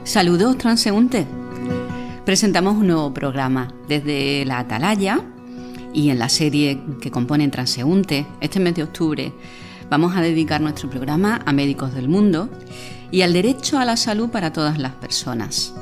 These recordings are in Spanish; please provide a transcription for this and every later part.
Saludos transeúntes. Presentamos un nuevo programa desde la Atalaya y en la serie que componen Transeúntes. Este mes de octubre vamos a dedicar nuestro programa a médicos del mundo y al derecho a la salud para todas las personas.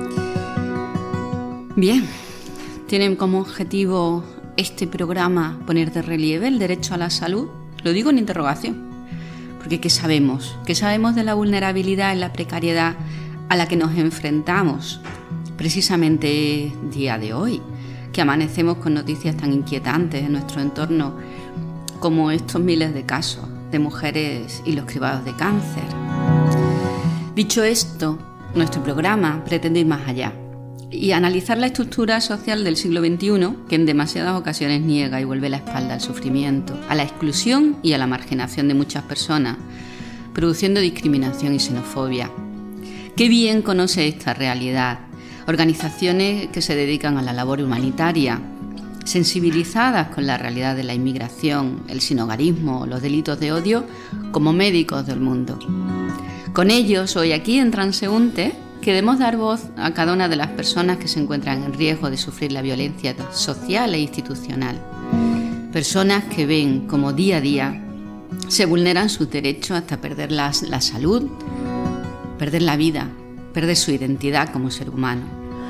Bien, tienen como objetivo este programa poner de relieve el derecho a la salud. Lo digo en interrogación, porque ¿qué sabemos? ¿Qué sabemos de la vulnerabilidad y la precariedad a la que nos enfrentamos precisamente día de hoy, que amanecemos con noticias tan inquietantes en nuestro entorno como estos miles de casos de mujeres y los cribados de cáncer? Dicho esto, nuestro programa pretende ir más allá y analizar la estructura social del siglo XXI, que en demasiadas ocasiones niega y vuelve la espalda al sufrimiento, a la exclusión y a la marginación de muchas personas, produciendo discriminación y xenofobia. Qué bien conoce esta realidad organizaciones que se dedican a la labor humanitaria, sensibilizadas con la realidad de la inmigración, el sinhogarismo, los delitos de odio, como médicos del mundo. Con ellos, hoy aquí en Transeúnte, queremos dar voz a cada una de las personas que se encuentran en riesgo de sufrir la violencia social e institucional. Personas que ven como día a día se vulneran sus derechos hasta perder la salud, perder la vida, perder su identidad como ser humano.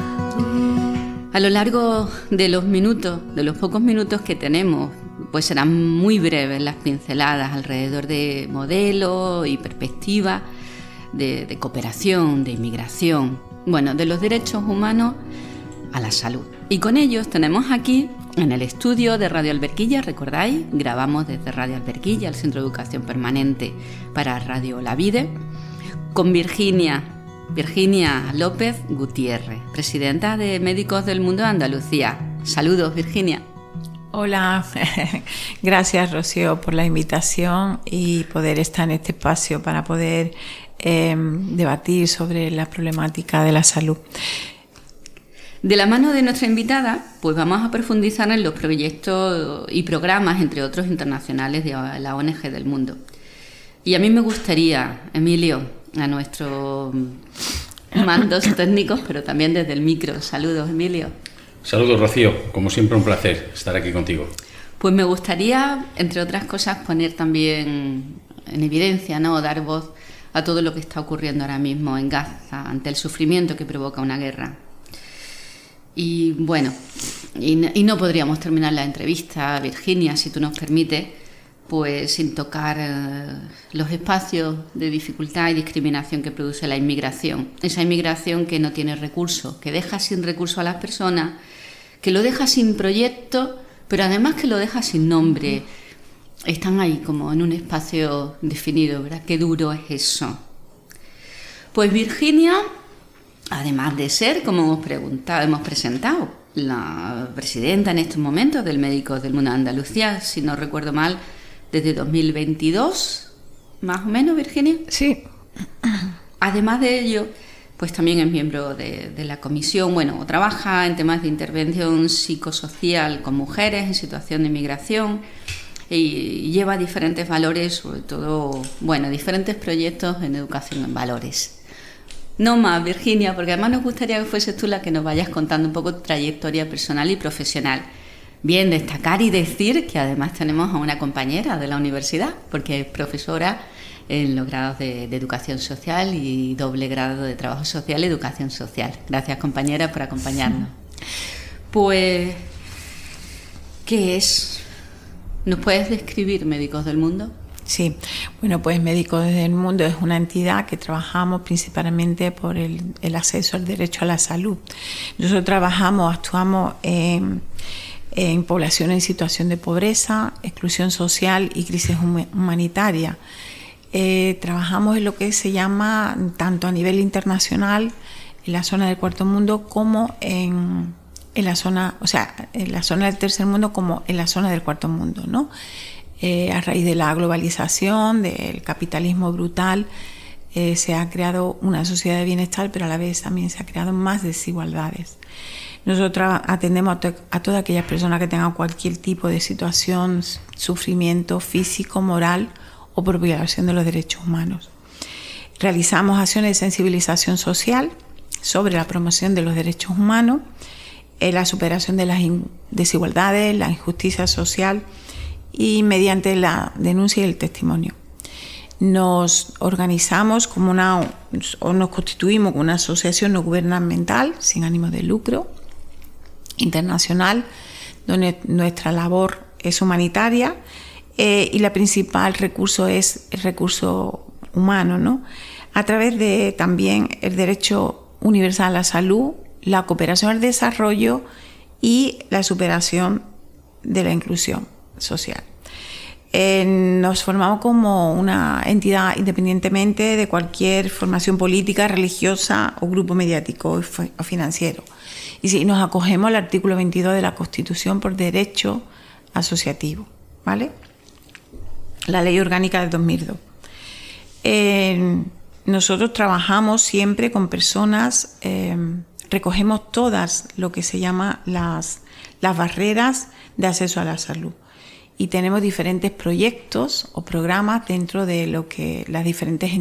A lo largo de los pocos minutos que tenemos, pues serán muy breves las pinceladas alrededor de modelos y perspectivas de cooperación, de inmigración, de los derechos humanos a la salud. Y con ellos tenemos aquí, en el estudio de Radio Alberquilla, ¿recordáis? Grabamos desde Radio Alberquilla, el Centro de Educación Permanente para Radio La Vide, con Virginia López Gutiérrez, presidenta de Médicos del Mundo de Andalucía. Saludos, Virginia. Hola, gracias Rocío por la invitación y poder estar en este espacio para poder debatir sobre la problemática de la salud. De la mano de nuestra invitada, pues vamos a profundizar en los proyectos y programas, entre otros internacionales, de la ONG del mundo. Y a mí me gustaría, Emilio, a nuestros mandos técnicos, pero también desde el micro. Saludos, Emilio. Saludos, Rocío. Como siempre, un placer estar aquí contigo. Pues me gustaría, entre otras cosas, poner también en evidencia, dar voz a todo lo que está ocurriendo ahora mismo en Gaza, ante el sufrimiento que provoca una guerra. Y no podríamos terminar la entrevista, Virginia, si tú nos permites, pues sin tocar los espacios de dificultad y discriminación que produce la inmigración. Esa inmigración que no tiene recursos, que deja sin recursos a las personas, que lo deja sin proyecto, pero además que lo deja sin nombre. Están ahí como en un espacio definido, ¿verdad? Qué duro es eso. Pues Virginia, además de ser, como hemos presentado, la presidenta en estos momentos del Médicos del Mundo de Andalucía, si no recuerdo mal, desde 2022, más o menos, Virginia. Sí. Además de ello, pues también es miembro de la comisión, trabaja en temas de intervención psicosocial con mujeres en situación de inmigración y lleva diferentes valores, sobre todo, diferentes proyectos en educación en valores. No más, Virginia, porque además nos gustaría que fueses tú la que nos vayas contando un poco tu trayectoria personal y profesional. Bien, destacar y decir que además tenemos a una compañera de la universidad, porque es profesora en los grados de Educación Social y doble grado de Trabajo Social y Educación Social. Gracias, compañera, por acompañarnos. Pues, ¿qué es? ¿Nos puedes describir Médicos del Mundo? Sí, pues Médicos del Mundo es una entidad que trabajamos principalmente por el acceso al derecho a la salud. Nosotros actuamos en población en situación de pobreza, exclusión social y crisis humanitaria. Trabajamos en lo que se llama, tanto a nivel internacional, en la zona del Cuarto Mundo, como en la zona del Tercer Mundo, como en la zona del Cuarto Mundo, ¿no? A raíz de la globalización, del capitalismo brutal, se ha creado una sociedad de bienestar, pero a la vez también se han creado más desigualdades. Nosotros atendemos a todas aquellas personas que tengan cualquier tipo de situación, sufrimiento físico, moral o por violación de los derechos humanos. Realizamos acciones de sensibilización social sobre la promoción de los derechos humanos, la superación de las desigualdades, la injusticia social y mediante la denuncia y el testimonio. Nos organizamos nos constituimos como una asociación no gubernamental sin ánimo de lucro internacional, donde nuestra labor es humanitaria y la principal recurso es el recurso humano, ¿no? A través de también el derecho universal a la salud, la cooperación al desarrollo y la superación de la inclusión social. Nos formamos como una entidad independientemente de cualquier formación política, religiosa o grupo mediático o financiero. Y sí, nos acogemos al artículo 22 de la Constitución por derecho asociativo, ¿vale? La Ley Orgánica de 2002. Nosotros trabajamos siempre con personas, recogemos todas lo que se llama las barreras de acceso a la salud. Y tenemos diferentes proyectos o programas dentro de lo que las diferentes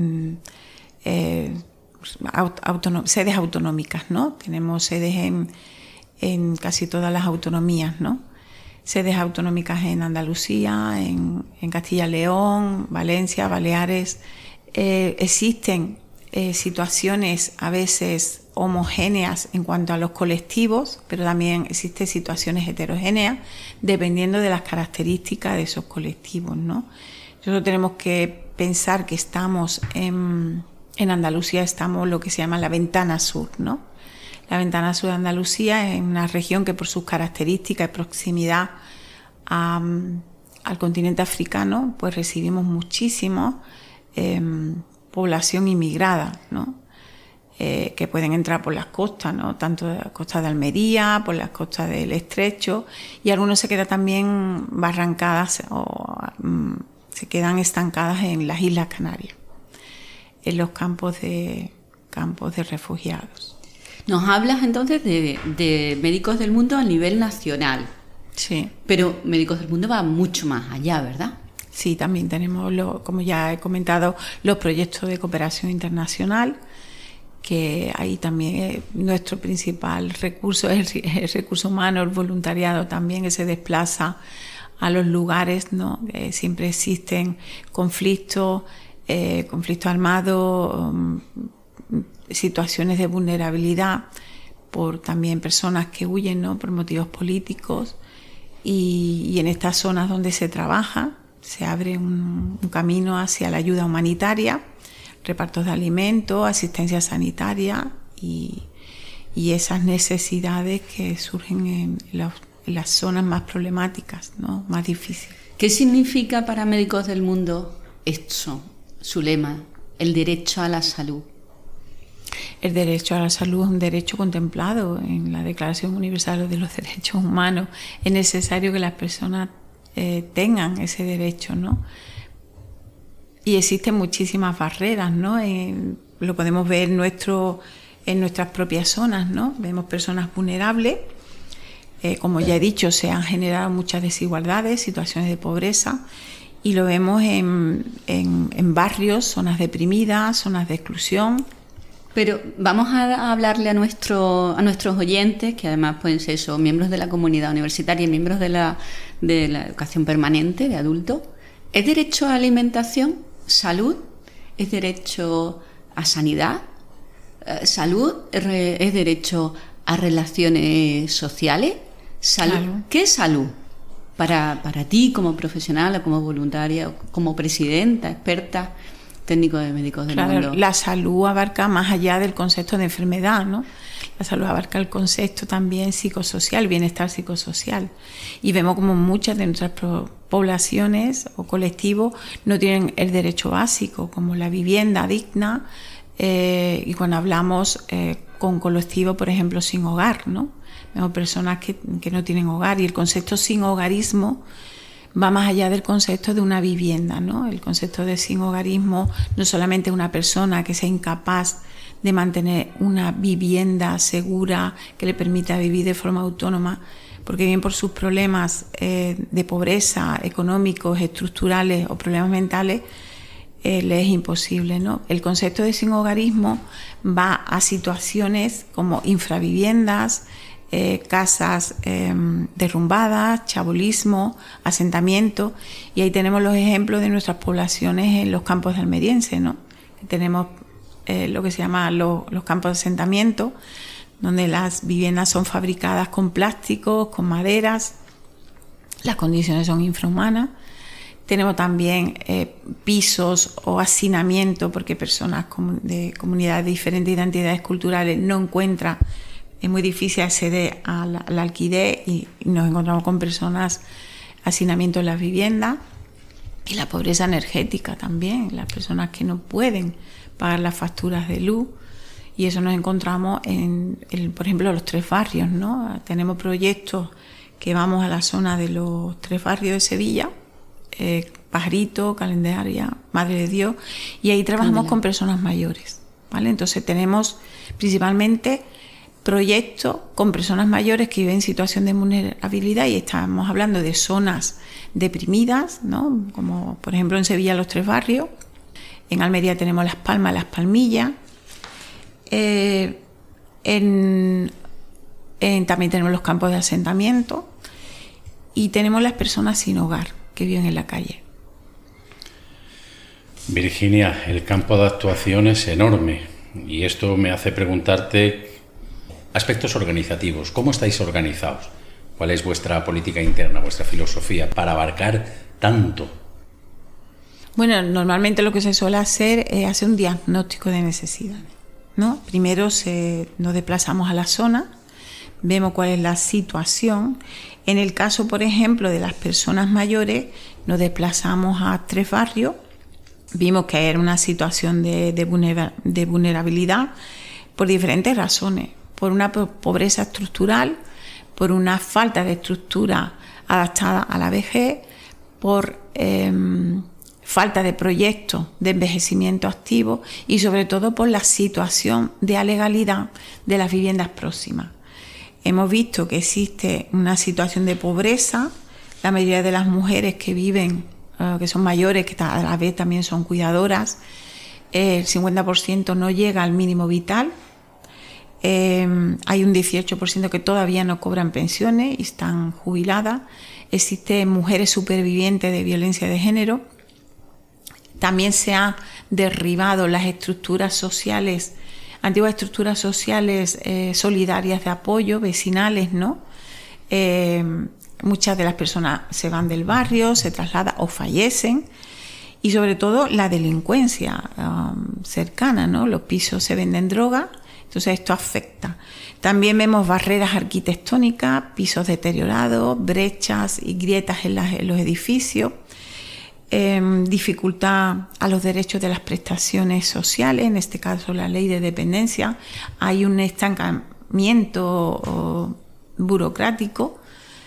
sedes autonómicas, ¿no? Tenemos sedes en casi todas las autonomías, ¿no? Sedes autonómicas en Andalucía, en Castilla y León, Valencia, Baleares. Existen situaciones a veces homogéneas en cuanto a los colectivos, pero también existen situaciones heterogéneas dependiendo de las características de esos colectivos, ¿no? Nosotros tenemos que pensar que estamos en Andalucía, estamos lo que se llama la ventana sur, ¿no? La ventana sur de Andalucía es una región que por sus características y proximidad al continente africano, pues recibimos muchísimo población inmigrada, ¿no? Que pueden entrar por las costas, ¿no? Tanto de la costa de Almería, por las costas del Estrecho, y algunos se quedan también barrancadas o se quedan estancadas en las Islas Canarias, en los campos de refugiados. Nos hablas entonces de Médicos del Mundo a nivel nacional. Sí. Pero Médicos del Mundo va mucho más allá, ¿verdad? Sí, también tenemos, como ya he comentado, los proyectos de cooperación internacional, que ahí también nuestro principal recurso es el recurso humano, el voluntariado también, que se desplaza a los lugares, ¿no? Siempre existen conflictos armados, situaciones de vulnerabilidad por también personas que huyen, ¿no? Por motivos políticos, y en estas zonas donde se trabaja se abre un camino hacia la ayuda humanitaria, repartos de alimentos, asistencia sanitaria y esas necesidades que surgen en las zonas más problemáticas, ¿no? Más difíciles. ¿Qué significa para Médicos del Mundo esto, su lema, el derecho a la salud? El derecho a la salud es un derecho contemplado en la Declaración Universal de los Derechos Humanos. Es necesario que las personas tengan ese derecho, ¿no? Y existen muchísimas barreras, ¿no? Lo podemos ver en nuestras propias zonas, ¿no? Vemos personas vulnerables. Como ya he dicho, se han generado muchas desigualdades, situaciones de pobreza, y lo vemos en barrios, zonas deprimidas, zonas de exclusión. Pero vamos a hablarle a nuestros oyentes, que además pueden ser eso, miembros de la comunidad universitaria y miembros de la educación permanente de adultos. ¿Es derecho a alimentación? ¿Salud? ¿Es derecho a sanidad? ¿Salud? ¿Es derecho a relaciones sociales? ¿Salud? Claro. ¿Qué es salud? Para ti como profesional, como voluntaria, como presidenta, experta, técnico de Médicos del Mundo. La salud abarca más allá del concepto de enfermedad, ¿no? La salud abarca el concepto también psicosocial, bienestar psicosocial. Y vemos como muchas de nuestras poblaciones o colectivos no tienen el derecho básico, como la vivienda digna, y cuando hablamos con colectivos, por ejemplo, sin hogar, ¿no? Vemos personas que no tienen hogar, y el concepto sin hogarismo va más allá del concepto de una vivienda, ¿no? El concepto de sin hogarismo no solamente una persona que sea incapaz de mantener una vivienda segura que le permita vivir de forma autónoma, porque bien por sus problemas de pobreza, económicos, estructurales o problemas mentales, le es imposible, ¿no? El concepto de sinhogarismo va a situaciones como infraviviendas, casas derrumbadas, chabolismo, asentamiento, y ahí tenemos los ejemplos de nuestras poblaciones en los campos de almeriense, ¿no? Tenemos lo que se llama los campos de asentamiento, donde las viviendas son fabricadas con plásticos, con maderas, las condiciones son infrahumanas. Tenemos también pisos o hacinamiento, porque personas de comunidades de diferentes identidades culturales no encuentran, es muy difícil acceder al alquiler, y nos encontramos con personas, hacinamiento en las viviendas, y la pobreza energética también, las personas que no pueden pagar las facturas de luz, y eso nos encontramos por ejemplo, los 3 barrios, ¿no? Tenemos proyectos que vamos a la zona de los 3 barrios de Sevilla, Pajarito, Calendaria, Madre de Dios, y ahí trabajamos con personas mayores, ¿vale? Entonces tenemos principalmente proyectos con personas mayores que viven en situación de vulnerabilidad, y estamos hablando de zonas deprimidas, ¿no? Como por ejemplo en Sevilla los 3 barrios, en Almería tenemos Las Palmas, Las Palmillas, también tenemos los campos de asentamiento, y tenemos las personas sin hogar que viven en la calle. Virginia, el campo de actuación es enorme, y esto me hace preguntarte aspectos organizativos. ¿Cómo estáis organizados? ¿Cuál es vuestra política interna, vuestra filosofía para abarcar tanto? Bueno, normalmente lo que se suele hacer es hacer un diagnóstico de necesidades, ¿no? Primero nos desplazamos a la zona, vemos cuál es la situación. En el caso, por ejemplo, de las personas mayores, nos desplazamos a 3 barrios, vimos que era una situación de vulnerabilidad por diferentes razones, por una pobreza estructural, por una falta de estructura adaptada a la vejez, por falta de proyectos de envejecimiento activo, y sobre todo por la situación de alegalidad de las viviendas próximas. Hemos visto que existe una situación de pobreza. La mayoría de las mujeres que viven, que son mayores, que a la vez también son cuidadoras, el 50% no llega al mínimo vital. Hay un 18% que todavía no cobran pensiones y están jubiladas. Existen mujeres supervivientes de violencia de género. También se han derribado las estructuras sociales, antiguas estructuras sociales solidarias de apoyo, vecinales, ¿no? Muchas de las personas se van del barrio, se trasladan o fallecen, y sobre todo la delincuencia cercana, ¿no? Los pisos se venden droga, entonces esto afecta. También vemos barreras arquitectónicas, pisos deteriorados, brechas y grietas en los edificios, dificultad a los derechos de las prestaciones sociales, en este caso la ley de dependencia. Hay un estancamiento burocrático,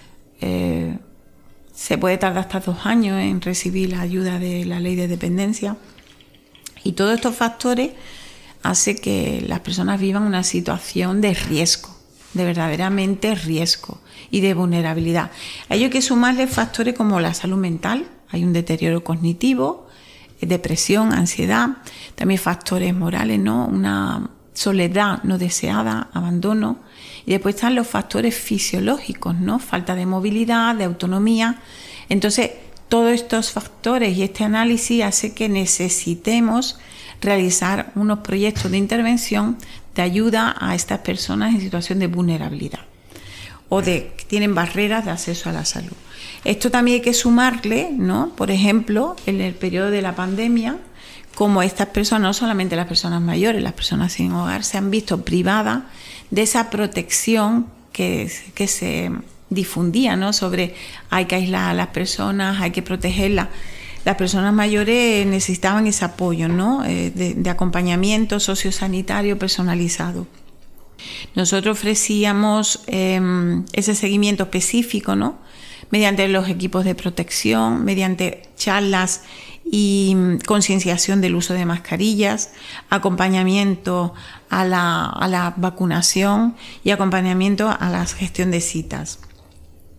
se puede tardar hasta 2 años en recibir la ayuda de la ley de dependencia, y todos estos factores hacen que las personas vivan una situación de riesgo, de verdaderamente riesgo y de vulnerabilidad. A ello hay que sumarle factores como la salud mental. Hay un deterioro cognitivo, depresión, ansiedad, también factores morales, ¿no? Una soledad no deseada, abandono. Y después están los factores fisiológicos, ¿no? Falta de movilidad, de autonomía. Entonces, todos estos factores y este análisis hace que necesitemos realizar unos proyectos de intervención de ayuda a estas personas en situación de vulnerabilidad o que tienen barreras de acceso a la salud. Esto también hay que sumarle, ¿no? Por ejemplo, en el periodo de la pandemia, como estas personas, no solamente las personas mayores, las personas sin hogar, se han visto privadas de esa protección que se difundía, ¿no? Sobre hay que aislar a las personas, hay que protegerlas. Las personas mayores necesitaban ese apoyo, ¿no? de acompañamiento sociosanitario personalizado. Nosotros ofrecíamos ese seguimiento específico, ¿no? Mediante los equipos de protección, mediante charlas y concienciación del uso de mascarillas, acompañamiento a la vacunación y acompañamiento a la gestión de citas.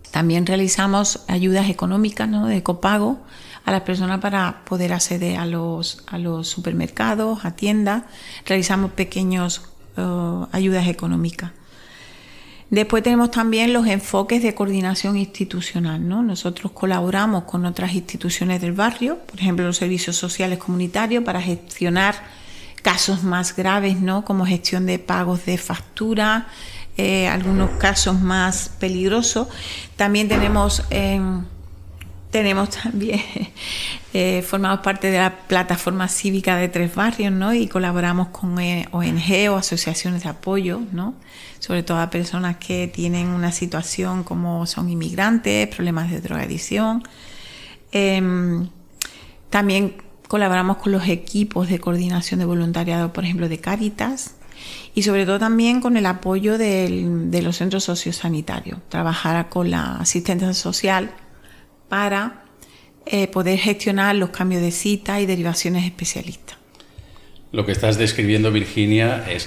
También realizamos ayudas económicas, ¿no?, de copago a las personas para poder acceder a los supermercados, a tiendas. Realizamos pequeños ayudas económicas. Después tenemos también los enfoques de coordinación institucional, ¿no? Nosotros colaboramos con otras instituciones del barrio, por ejemplo los servicios sociales comunitarios, para gestionar casos más graves, ¿no?, como gestión de pagos de factura, algunos casos más peligrosos. También tenemos también formamos parte de la plataforma cívica de 3 barrios, ¿no?, y colaboramos con ONG o asociaciones de apoyo, ¿no?, sobre todo a personas que tienen una situación como son inmigrantes, problemas de drogadicción. También colaboramos con los equipos de coordinación de voluntariado, por ejemplo, de Cáritas, y sobre todo también con el apoyo de los centros sociosanitarios, trabajar con la asistencia social para poder gestionar los cambios de cita y derivaciones especialistas. Lo que estás describiendo, Virginia, es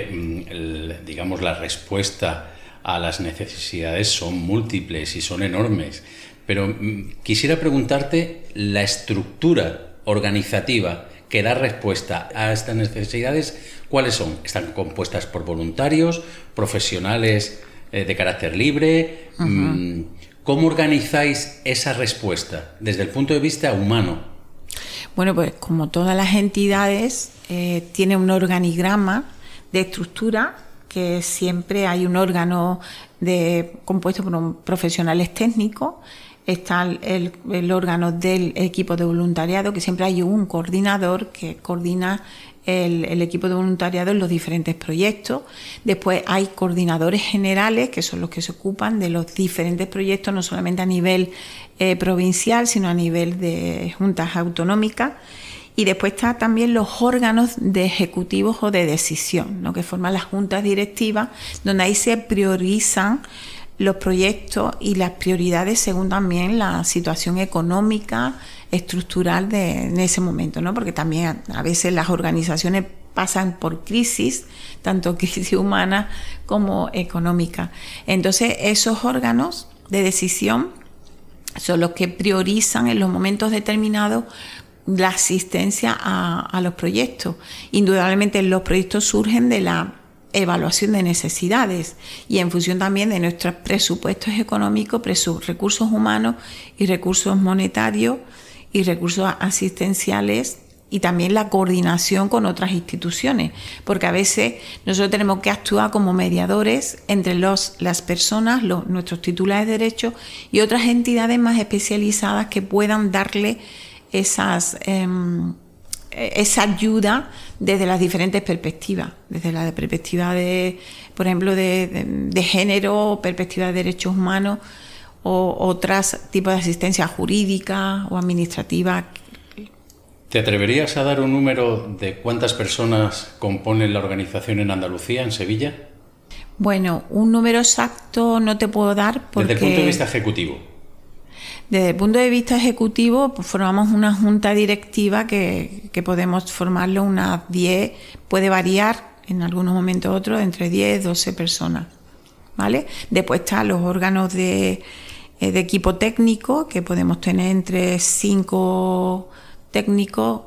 que, digamos, la respuesta a las necesidades son múltiples y son enormes. Pero quisiera preguntarte la estructura organizativa que da respuesta a estas necesidades, ¿cuáles son? ¿Están compuestas por voluntarios, profesionales de carácter libre? Uh-huh. ¿Cómo organizáis esa respuesta desde el punto de vista humano? Bueno, pues como todas las entidades, tiene un organigrama de estructura, que siempre hay un órgano compuesto por profesionales técnicos. Está el órgano del equipo de voluntariado, que siempre hay un coordinador que coordina el equipo de voluntariado en los diferentes proyectos. Después hay coordinadores generales, que son los que se ocupan de los diferentes proyectos, no solamente a nivel provincial, sino a nivel de juntas autonómicas. Y después están también los órganos de ejecutivos o de decisión, ¿no?, que forman las juntas directivas, donde ahí se priorizan los proyectos y las prioridades según también la situación económica, estructural en ese momento, ¿no? Porque también a veces las organizaciones pasan por crisis, tanto crisis humana como económica. Entonces, esos órganos de decisión son los que priorizan en los momentos determinados la asistencia a los proyectos. Indudablemente los proyectos surgen de la evaluación de necesidades y en función también de nuestros presupuestos económicos, recursos humanos y recursos monetarios y recursos asistenciales, y también la coordinación con otras instituciones, porque a veces nosotros tenemos que actuar como mediadores entre las personas, nuestros titulares de derechos y otras entidades más especializadas que puedan darle esa ayuda desde las diferentes perspectivas, desde la perspectiva por ejemplo, de género, perspectiva de derechos humanos o otros tipos de asistencia jurídica o administrativa. ¿Te atreverías a dar un número de cuántas personas componen la organización en Andalucía, en Sevilla? Bueno, un número exacto no te puedo dar porque... Desde el punto de vista ejecutivo. Desde el punto de vista ejecutivo, pues formamos una junta directiva que podemos formarlo unas 10, puede variar en algunos momentos otros, entre 10 y 12 personas, ¿vale? Después están los órganos de equipo técnico, que podemos tener entre 5 técnicos,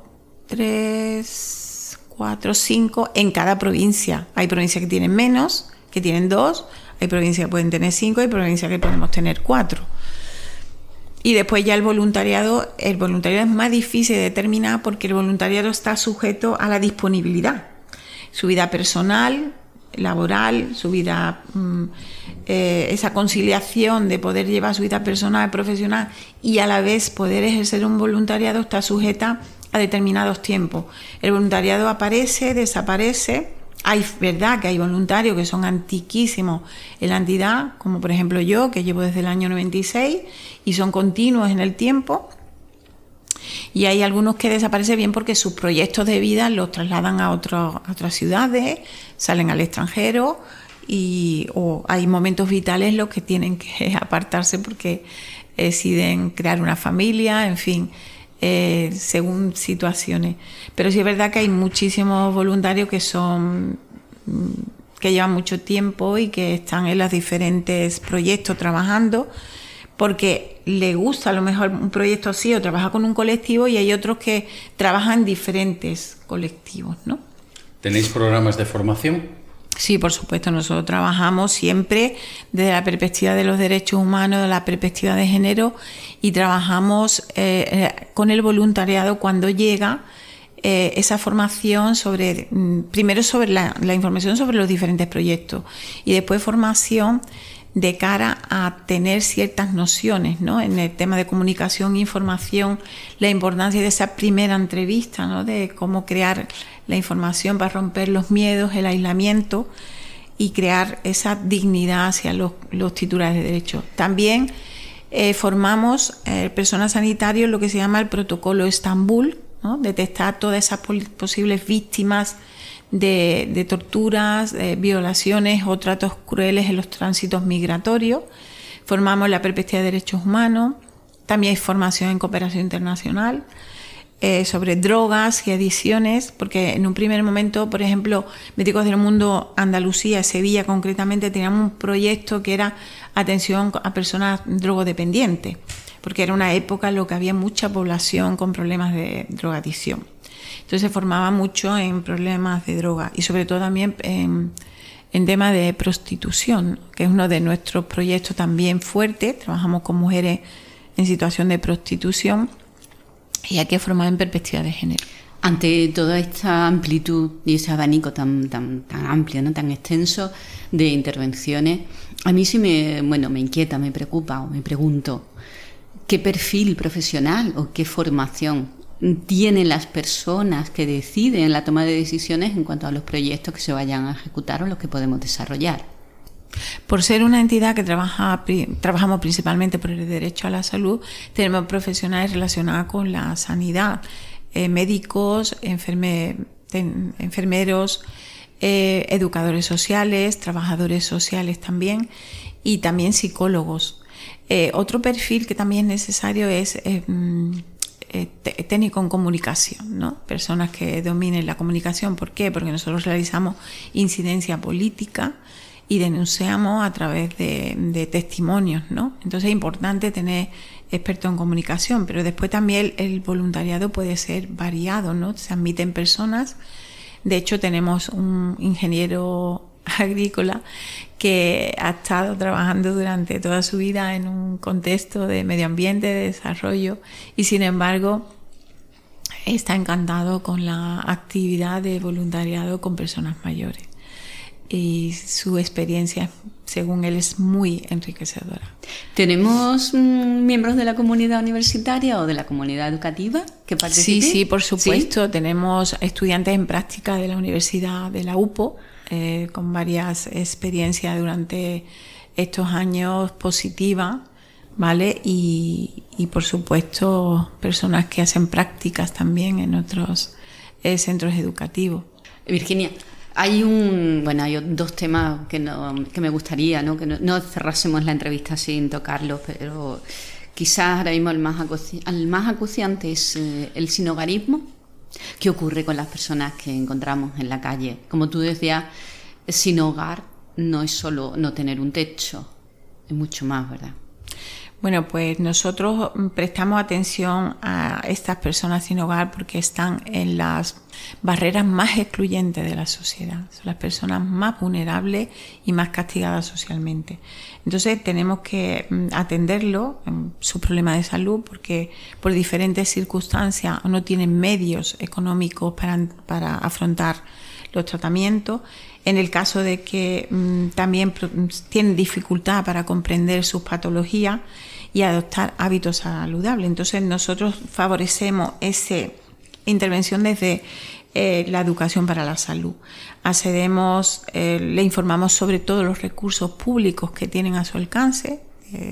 3, 4, 5 en cada provincia. Hay provincias que tienen menos, que tienen 2, hay provincias que pueden tener 5, hay provincias que podemos tener 4. Y después ya el voluntariado es más difícil de determinar porque el voluntariado está sujeto a la disponibilidad. Su vida personal, laboral, su vida, esa conciliación de poder llevar su vida personal y profesional y a la vez poder ejercer un voluntariado está sujeta a determinados tiempos. El voluntariado aparece, desaparece. Hay verdad que hay voluntarios que son antiquísimos en la entidad, como por ejemplo yo, que llevo desde el año 96 y son continuos en el tiempo. Y hay algunos que desaparecen bien porque sus proyectos de vida los trasladan a otras ciudades, salen al extranjero o hay momentos vitales en los que tienen que apartarse porque deciden crear una familia, en fin. Según situaciones, pero sí es verdad que hay muchísimos voluntarios que llevan mucho tiempo y que están en los diferentes proyectos trabajando porque le gusta a lo mejor un proyecto así o trabaja con un colectivo, y hay otros que trabajan en diferentes colectivos, ¿no? ¿Tenéis programas de formación? Sí, por supuesto, nosotros trabajamos siempre desde la perspectiva de los derechos humanos, de la perspectiva de género, y trabajamos con el voluntariado cuando llega esa formación sobre, primero sobre la información sobre los diferentes proyectos, y después formación de cara a tener ciertas nociones, ¿no? En el tema de comunicación e información, la importancia de esa primera entrevista, ¿no? De cómo crear la información para romper los miedos, el aislamiento y crear esa dignidad hacia los titulares de derechos. También formamos personal sanitario en lo que se llama el protocolo Estambul, ¿no? Detectar todas esas posibles víctimas de torturas, violaciones o tratos crueles en los tránsitos migratorios. Formamos la perspectiva de derechos humanos. También hay formación en cooperación internacional sobre drogas y adicciones, porque en un primer momento, por ejemplo, Médicos del Mundo Andalucía, Sevilla concretamente, teníamos un proyecto que era atención a personas drogodependientes, porque era una época en la que había mucha población con problemas de drogadicción. Entonces se formaba mucho en problemas de droga y sobre todo también en tema de prostitución, que es uno de nuestros proyectos también fuertes. Trabajamos con mujeres en situación de prostitución y hay que formar en perspectiva de género. Ante toda esta amplitud y ese abanico tan amplio, ¿no? Tan extenso de intervenciones, a mí sí me inquieta, me preocupa o me pregunto, ¿qué perfil profesional o qué formación tienen las personas que deciden la toma de decisiones en cuanto a los proyectos que se vayan a ejecutar o los que podemos desarrollar? Por ser una entidad que trabajamos principalmente por el derecho a la salud, tenemos profesionales relacionados con la sanidad, médicos, enfermeros, educadores sociales, trabajadores sociales también, y también psicólogos. Otro perfil que también es necesario es técnico en comunicación, ¿no? Personas que dominen la comunicación. ¿Por qué? Porque nosotros realizamos incidencia política y denunciamos a través de testimonios, ¿no? Entonces es importante tener expertos en comunicación, pero después también el voluntariado puede ser variado, ¿no? Se admiten personas. De hecho, tenemos un ingeniero agrícola que ha estado trabajando durante toda su vida en un contexto de medio ambiente, de desarrollo, y sin embargo está encantado con la actividad de voluntariado con personas mayores, y su experiencia, según él, es muy enriquecedora. ¿Tenemos miembros de la comunidad universitaria o de la comunidad educativa que participen? Sí, por supuesto. ¿Sí? Tenemos estudiantes en práctica de la Universidad de la UPO, con varias experiencias durante estos años positivas, ¿vale? Y por supuesto personas que hacen prácticas también en otros centros educativos. Virginia, hay dos temas que me gustaría, ¿no? Que no cerrásemos la entrevista sin tocarlos, pero quizás ahora mismo el más acuciante es el sinhogarismo. ¿Qué ocurre con las personas que encontramos en la calle? Como tú decías, sin hogar no es solo no tener un techo, es mucho más, ¿verdad? Bueno, pues nosotros prestamos atención a estas personas sin hogar porque están en las barreras más excluyentes de la sociedad. Son las personas más vulnerables y más castigadas socialmente. Entonces tenemos que atenderlo en su problema de salud porque por diferentes circunstancias no tienen medios económicos para afrontar los tratamientos. En el caso de que también tienen dificultad para comprender sus patologías y adoptar hábitos saludables. Entonces nosotros favorecemos esa intervención desde la educación para la salud. Accedemos, le informamos sobre todos los recursos públicos que tienen a su alcance,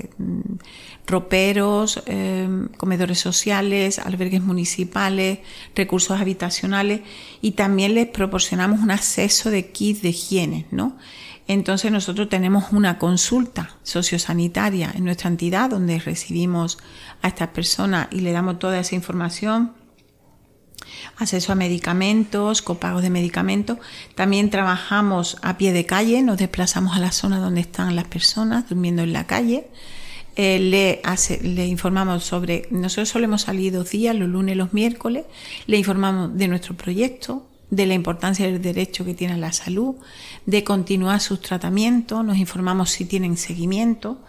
roperos, comedores sociales, albergues municipales, recursos habitacionales, y también les proporcionamos un acceso de kits de higiene, ¿no? Entonces nosotros tenemos una consulta sociosanitaria en nuestra entidad donde recibimos a estas personas y le damos toda esa información, acceso a medicamentos, copagos de medicamentos. También trabajamos a pie de calle, nos desplazamos a la zona donde están las personas durmiendo en la calle, le informamos sobre... Nosotros solemos salir 2 días, los lunes y los miércoles. Le informamos de nuestro proyecto, de la importancia del derecho que tiene a la salud, de continuar sus tratamientos, nos informamos si tienen seguimiento.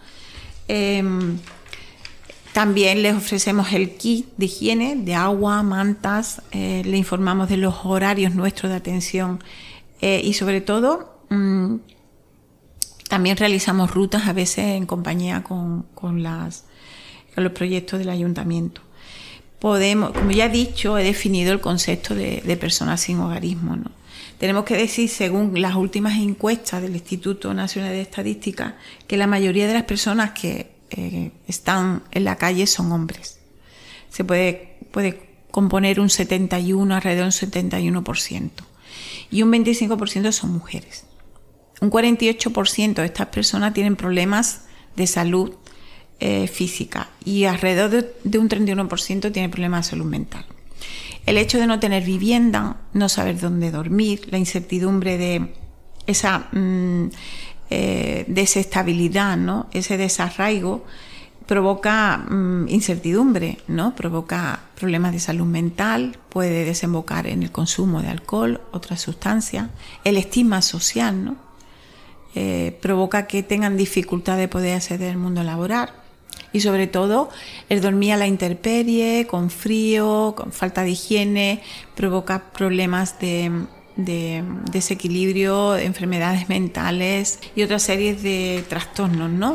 También les ofrecemos el kit de higiene, de agua, mantas, le informamos de los horarios nuestros de atención y sobre todo también realizamos rutas a veces en compañía con los proyectos del ayuntamiento. Como ya he dicho, he definido el concepto de personas sin hogarismo, ¿no? Tenemos que decir, según las últimas encuestas del Instituto Nacional de Estadística, que la mayoría de las personas que están en la calle son hombres. Se puede componer un 71%, alrededor de un 71%. Y un 25% son mujeres. Un 48% de estas personas tienen problemas de salud física y alrededor de un 31% tiene problemas de salud mental. El hecho de no tener vivienda, no saber dónde dormir, la incertidumbre de esa desestabilidad, ¿no? Ese desarraigo provoca incertidumbre, ¿no? Provoca problemas de salud mental, puede desembocar en el consumo de alcohol, otras sustancias, el estigma social, ¿no? Provoca que tengan dificultad de poder acceder al mundo laboral y sobre todo el dormir a la intemperie, con frío, con falta de higiene, provoca problemas de desequilibrio, enfermedades mentales y otras series de trastornos, ¿no?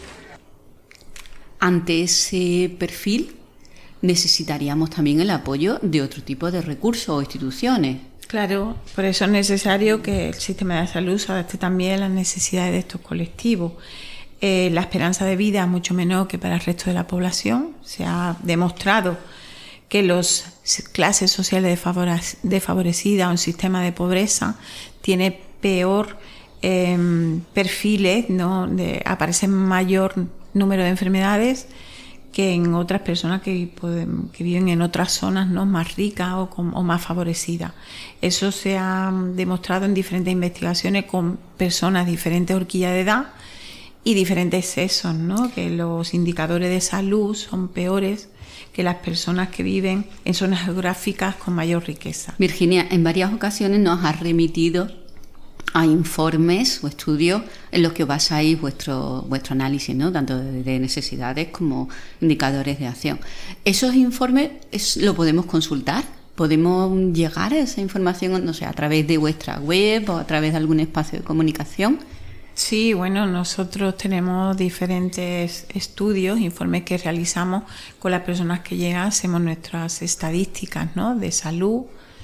Ante ese perfil necesitaríamos también el apoyo de otro tipo de recursos o instituciones. Claro, por eso es necesario que el sistema de salud se adapte también a las necesidades de estos colectivos. La esperanza de vida es mucho menor que para el resto de la población. Se ha demostrado que las clases sociales desfavorecidas o un sistema de pobreza tiene peor perfiles, ¿no? Aparece mayor número de enfermedades que en otras personas que viven en otras zonas, ¿no? Más ricas o más favorecidas. Eso se ha demostrado en diferentes investigaciones con personas de diferentes horquillas de edad y diferentes sexos, ¿no? Que los indicadores de salud son peores que las personas que viven en zonas geográficas con mayor riqueza. Virginia, en varias ocasiones nos has remitido a informes o estudios en los que basáis vuestro análisis, ¿no? Tanto de necesidades como indicadores de acción. ¿Esos informes lo podemos consultar? ¿Podemos llegar a esa información, no sé, a través de vuestra web o a través de algún espacio de comunicación? Sí, bueno, nosotros tenemos diferentes estudios, informes que realizamos con las personas que llegan, hacemos nuestras estadísticas, ¿no? De salud,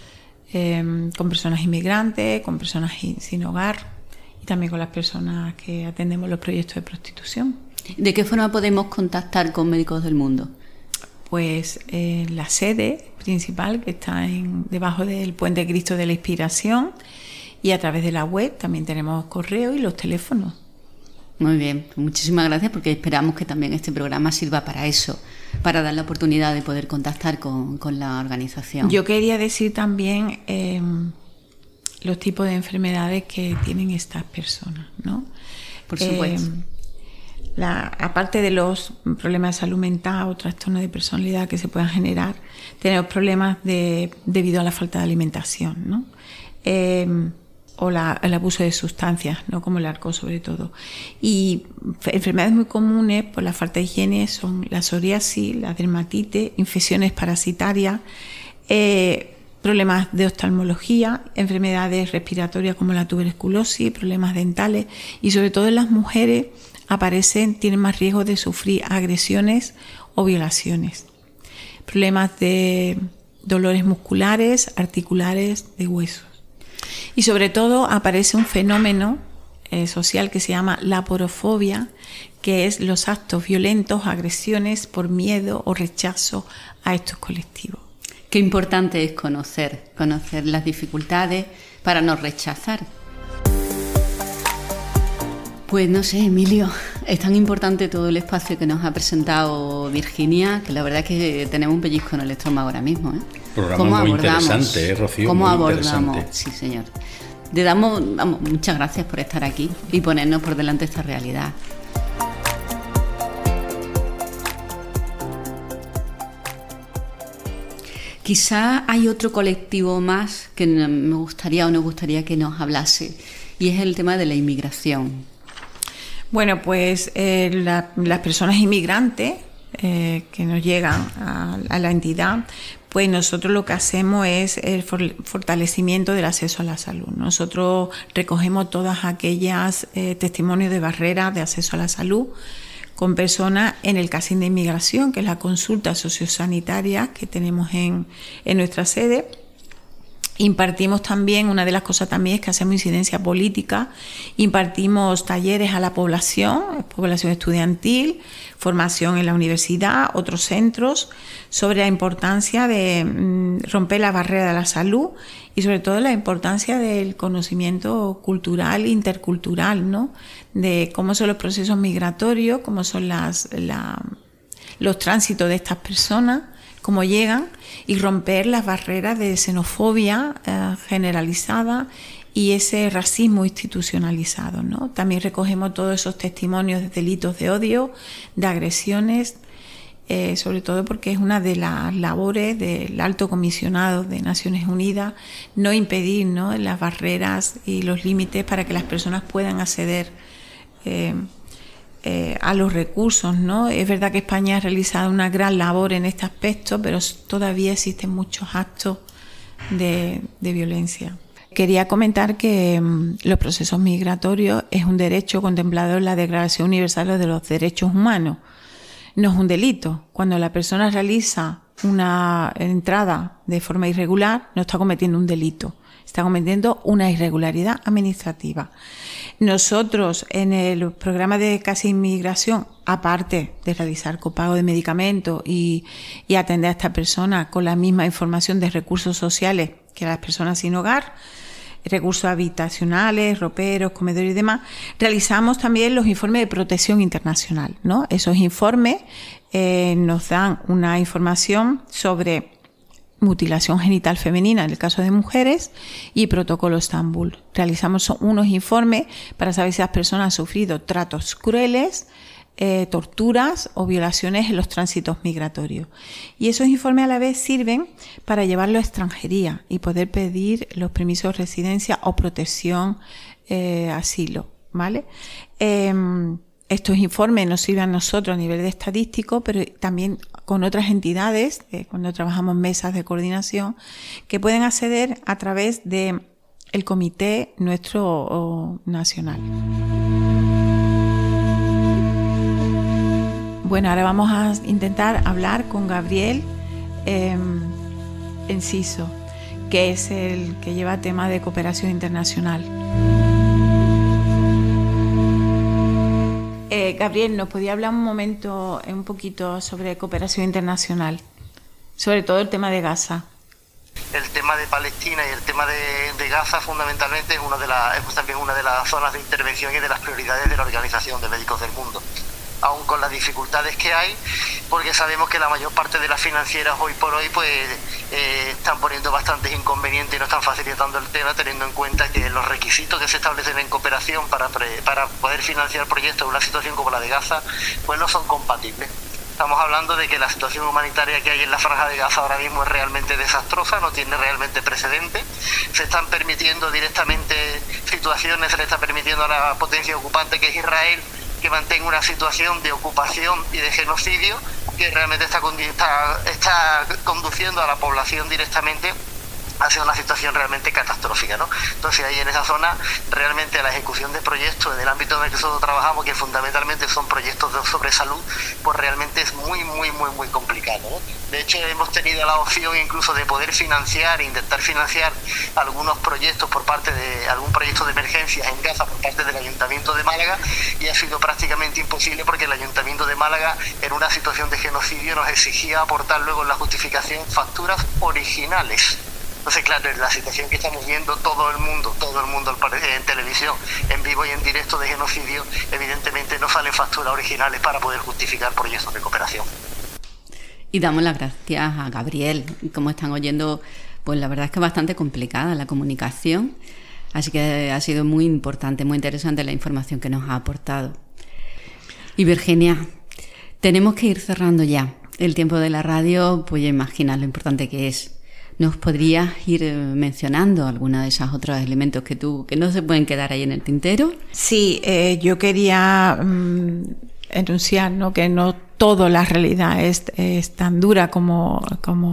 con personas inmigrantes, con personas sin hogar y también con las personas que atendemos los proyectos de prostitución. ¿De qué forma podemos contactar con Médicos del Mundo? Pues la sede principal que está debajo del Puente Cristo de la Inspiración y a través de la web también tenemos correo y los teléfonos. Muy bien, pues muchísimas gracias porque esperamos que también este programa sirva para eso, para dar la oportunidad de poder contactar con la organización. Yo quería decir también los tipos de enfermedades que tienen estas personas, ¿no? Por supuesto. Aparte de los problemas de salud mental o trastornos de personalidad que se puedan generar, tenemos problemas debido a la falta de alimentación, ¿no? O el abuso de sustancias, ¿no? Como el alcohol sobre todo. Y enfermedades muy comunes por la falta de higiene son la psoriasis, la dermatitis, infecciones parasitarias, problemas de oftalmología, enfermedades respiratorias como la tuberculosis, problemas dentales y sobre todo en las mujeres tienen más riesgo de sufrir agresiones o violaciones. Problemas de dolores musculares, articulares, de huesos. Y sobre todo aparece un fenómeno social que se llama la aporofobia, que es los actos violentos, agresiones por miedo o rechazo a estos colectivos. Qué importante es conocer las dificultades para no rechazar. Pues no sé, Emilio, es tan importante todo el espacio que nos ha presentado Virginia, que la verdad es que tenemos un pellizco en el estómago ahora mismo, ¿eh? Programa muy interesante, Rocío. ¿Cómo muy abordamos? Interesante. Sí, señor. Le damos muchas gracias por estar aquí y ponernos por delante esta realidad. Quizá hay otro colectivo más que me gustaría o nos gustaría que nos hablase, y es el tema de la inmigración. Bueno, pues las personas inmigrantes que nos llegan a la entidad, pues nosotros lo que hacemos es el fortalecimiento del acceso a la salud. Nosotros recogemos todas aquellas testimonios de barreras de acceso a la salud con personas en el casín de inmigración, que es la consulta sociosanitaria que tenemos en nuestra sede. Impartimos también, una de las cosas también es que hacemos incidencia política, impartimos talleres a la población estudiantil, formación en la universidad, otros centros, sobre la importancia de romper la barrera de la salud y sobre todo la importancia del conocimiento cultural, intercultural, ¿no? De cómo son los procesos migratorios, cómo son los tránsitos de estas personas, cómo llegan, y romper las barreras de xenofobia generalizada y ese racismo institucionalizado, ¿no? También recogemos todos esos testimonios de delitos de odio, de agresiones, sobre todo porque es una de las labores del Alto Comisionado de Naciones Unidas, no impedir, ¿no?, las barreras y los límites para que las personas puedan acceder a los recursos, ¿no? Es verdad que España ha realizado una gran labor en este aspecto, pero todavía existen muchos actos de violencia. Quería comentar que los procesos migratorios es un derecho contemplado en la Declaración Universal de los Derechos Humanos. No es un delito. Cuando la persona realiza una entrada de forma irregular, no está cometiendo un delito, está cometiendo una irregularidad administrativa. Nosotros en el programa de Casa Inmigración, aparte de realizar copago de medicamentos y atender a esta persona con la misma información de recursos sociales que a las personas sin hogar, recursos habitacionales, roperos, comedores y demás, realizamos también los informes de protección internacional, ¿no? Esos informes nos dan una información sobre mutilación genital femenina en el caso de mujeres y protocolo Estambul. Realizamos unos informes para saber si las personas han sufrido tratos crueles, torturas o violaciones en los tránsitos migratorios. Y esos informes a la vez sirven para llevarlo a extranjería y poder pedir los permisos de residencia o protección, asilo, ¿vale? Estos informes nos sirven a nosotros a nivel de estadístico, pero también con otras entidades, cuando trabajamos mesas de coordinación, que pueden acceder a través de el comité nuestro nacional. Bueno, ahora vamos a intentar hablar con Gabriel Enciso, que es el que lleva tema de cooperación internacional. Gabriel, ¿nos podía hablar un poquito sobre cooperación internacional? Sobre todo el tema de Gaza. El tema de Palestina y el tema de Gaza fundamentalmente es también una de las zonas de intervención y de las prioridades de la Organización de Médicos del Mundo. Aún con las dificultades que hay, porque sabemos que la mayor parte de las financieras hoy por hoy están poniendo bastantes inconvenientes y no están facilitando el tema, teniendo en cuenta que los requisitos que se establecen en cooperación para poder financiar proyectos en una situación como la de Gaza, pues no son compatibles. Estamos hablando de que la situación humanitaria que hay en la Franja de Gaza ahora mismo es realmente desastrosa, no tiene realmente precedente. Se están permitiendo directamente situaciones, se le está permitiendo a la potencia ocupante que es Israel que mantenga una situación de ocupación y de genocidio que realmente está conduciendo a la población directamente hacia una situación realmente catastrófica, ¿no? Entonces ahí en esa zona realmente la ejecución de proyectos en el ámbito en el que nosotros trabajamos, que fundamentalmente son proyectos sobre salud, pues realmente es muy complicado, ¿no? De hecho hemos tenido la opción incluso de poder intentar financiar algunos proyectos por parte de algún proyecto de emergencia en Gaza por parte del Ayuntamiento de Málaga, y ha sido prácticamente imposible porque el Ayuntamiento de Málaga en una situación de genocidio nos exigía aportar luego en la justificación facturas originales. Entonces, claro, en la situación que estamos viendo todo el mundo en televisión, en vivo y en directo de genocidio, evidentemente no salen facturas originales para poder justificar proyectos de cooperación. Y damos las gracias a Gabriel. Como están oyendo, pues la verdad es que es bastante complicada la comunicación, así que ha sido muy importante, muy interesante la información que nos ha aportado. Y Virginia, tenemos que ir cerrando ya. El tiempo de la radio, pues ya imaginas lo importante que es. ¿Nos podrías ir mencionando alguna de esos otros elementos que no se pueden quedar ahí en el tintero? Sí, yo quería enunciar, ¿no?, que no toda la realidad es tan dura como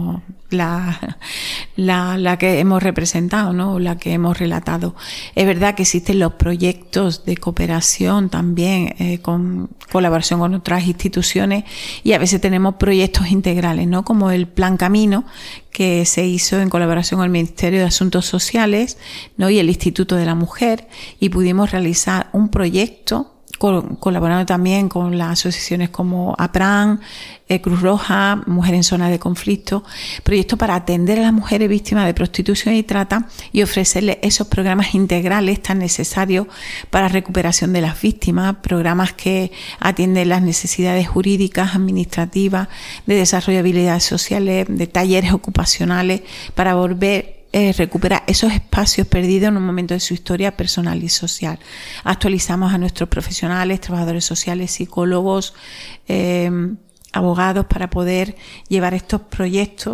la que hemos representado, ¿no?, o la que hemos relatado. Es verdad que existen los proyectos de cooperación también, con colaboración con otras instituciones, y a veces tenemos proyectos integrales, ¿no?, como el Plan Camino, que se hizo en colaboración con el Ministerio de Asuntos Sociales, ¿no?, y el Instituto de la Mujer, y pudimos realizar un proyecto colaborando también con las asociaciones como APRAN, Cruz Roja, Mujer en Zona de Conflicto, proyectos para atender a las mujeres víctimas de prostitución y trata y ofrecerles esos programas integrales tan necesarios para recuperación de las víctimas, programas que atienden las necesidades jurídicas, administrativas, de desarrollo de habilidades sociales, de talleres ocupacionales, para recuperar esos espacios perdidos en un momento de su historia personal y social. Actualizamos a nuestros profesionales, trabajadores sociales, psicólogos, abogados, para poder llevar estos proyectos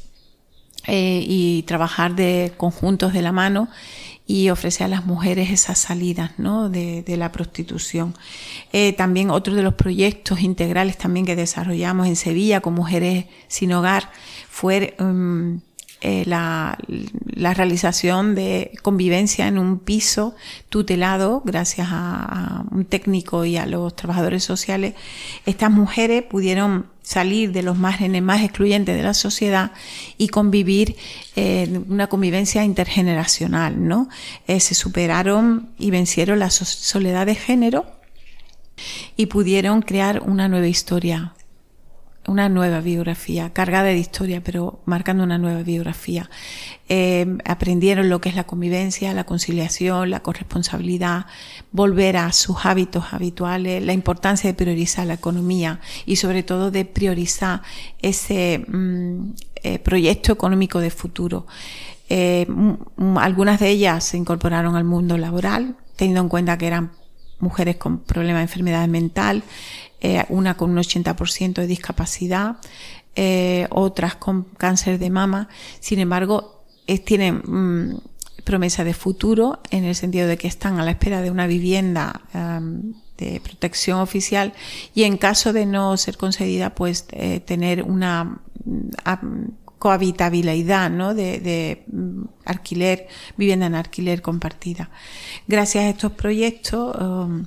y trabajar de conjuntos de la mano y ofrecer a las mujeres esas salidas, ¿no?, de la prostitución. También otro de los proyectos integrales también que desarrollamos en Sevilla con Mujeres Sin Hogar fue la realización de convivencia en un piso tutelado gracias a un técnico y a los trabajadores sociales. Estas mujeres pudieron salir de los márgenes más excluyentes de la sociedad y convivir una convivencia intergeneracional, ¿no? Se superaron y vencieron la soledad de género y pudieron crear una nueva historia, una nueva biografía, cargada de historia, pero marcando una nueva biografía. Aprendieron lo que es la convivencia, la conciliación, la corresponsabilidad, volver a sus hábitos habituales, la importancia de priorizar la economía y sobre todo de priorizar ese proyecto económico de futuro. Algunas de ellas se incorporaron al mundo laboral, teniendo en cuenta que eran mujeres con problemas de enfermedad mental, una con un 80% de discapacidad, otras con cáncer de mama. Sin embargo, tienen promesa de futuro, en el sentido de que están a la espera de una vivienda de protección oficial y, en caso de no ser concedida, pues tener una cohabitabilidad, ¿no?, de alquiler, vivienda en alquiler compartida. Gracias a estos proyectos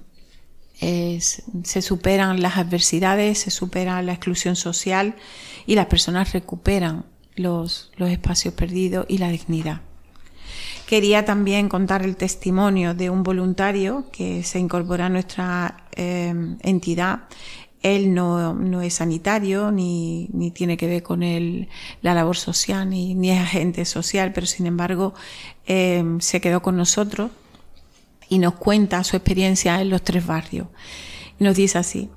se superan las adversidades, se supera la exclusión social y las personas recuperan los espacios perdidos y la dignidad. Quería también contar el testimonio de un voluntario que se incorpora a nuestra entidad. Él no es sanitario ni tiene que ver con la labor social ni es agente social, pero sin embargo se quedó con nosotros y nos cuenta su experiencia en los 3 barrios. Y nos dice así: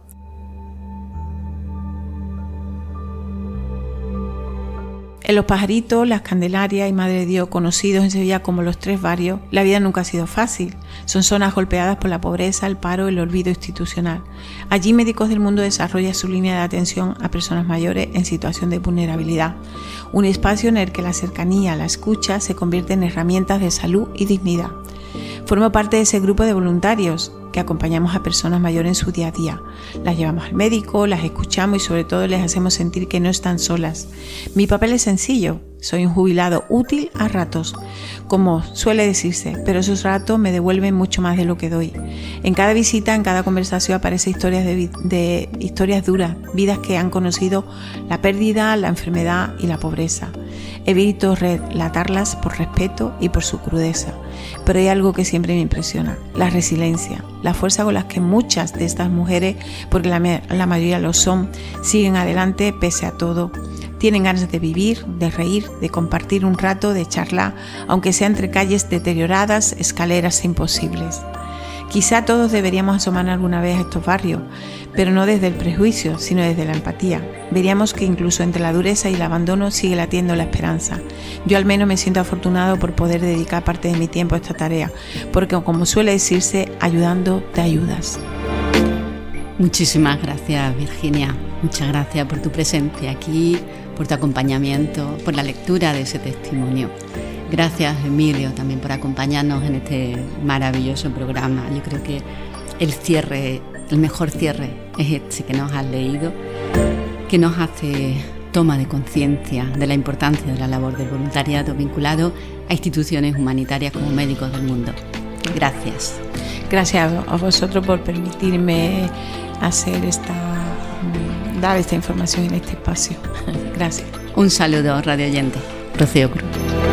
en Los Pajaritos, Las Candelarias y Madre de Dios, conocidos en Sevilla como los 3 barrios, la vida nunca ha sido fácil. Son zonas golpeadas por la pobreza, el paro y el olvido institucional. Allí Médicos del Mundo desarrolla su línea de atención a personas mayores en situación de vulnerabilidad. Un espacio en el que la cercanía, la escucha, se convierte en herramientas de salud y dignidad. Formo parte de ese grupo de voluntarios que acompañamos a personas mayores en su día a día. Las llevamos al médico, las escuchamos y sobre todo les hacemos sentir que no están solas. Mi papel es sencillo: soy un jubilado útil a ratos, como suele decirse, pero esos ratos me devuelven mucho más de lo que doy. En cada visita, en cada conversación aparecen historias duras, vidas que han conocido la pérdida, la enfermedad y la pobreza. Evito relatarlas por respeto y por su crudeza, pero hay algo que siempre me impresiona: la resiliencia, la fuerza con la que muchas de estas mujeres, porque la mayoría lo son, siguen adelante pese a todo. Tienen ganas de vivir, de reír, de compartir un rato, de charlar, aunque sea entre calles deterioradas, escaleras imposibles. Quizá todos deberíamos asomarnos alguna vez a estos barrios, pero no desde el prejuicio, sino desde la empatía. Veríamos que incluso entre la dureza y el abandono sigue latiendo la esperanza. Yo al menos me siento afortunado por poder dedicar parte de mi tiempo a esta tarea, porque, como suele decirse, ayudando te ayudas. Muchísimas gracias, Virginia. Muchas gracias por tu presencia aquí, por tu acompañamiento, por la lectura de ese testimonio. Gracias, Emilio, también por acompañarnos en este maravilloso programa. Yo creo que el mejor cierre es este que nos has leído, que nos hace toma de conciencia de la importancia de la labor del voluntariado vinculado a instituciones humanitarias como Médicos del Mundo. Gracias. Gracias a vosotros por permitirme dar esta información en este espacio. Gracias. Un saludo, radio oyente. Rocío Cruz.